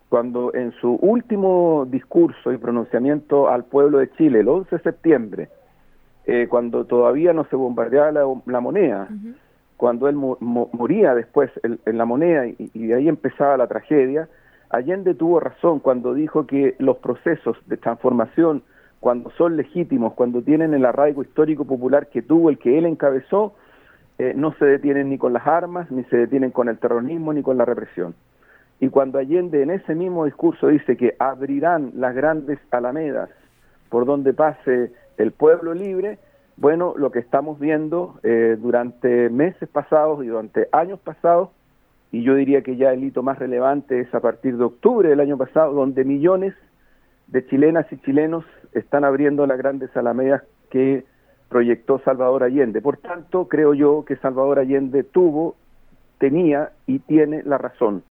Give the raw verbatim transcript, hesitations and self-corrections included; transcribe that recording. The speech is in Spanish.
cuando en su último discurso y pronunciamiento al pueblo de Chile, el once de septiembre, eh, cuando todavía no se bombardeaba la, la moneda, uh-huh. cuando él mo mo moría después en, en la moneda y, y de ahí empezaba la tragedia, Allende tuvo razón cuando dijo que los procesos de transformación, cuando son legítimos, cuando tienen el arraigo histórico popular que tuvo el que él encabezó, eh, no se detienen ni con las armas, ni se detienen con el terrorismo, ni con la represión. Y cuando Allende en ese mismo discurso dice que abrirán las grandes alamedas por donde pase el pueblo libre, bueno, lo que estamos viendo eh, durante meses pasados y durante años pasados, y yo diría que ya el hito más relevante es a partir de octubre del año pasado, donde millones de chilenas y chilenos están abriendo las grandes alamedas que proyectó Salvador Allende. Por tanto, creo yo que Salvador Allende tuvo, tenía y tiene la razón.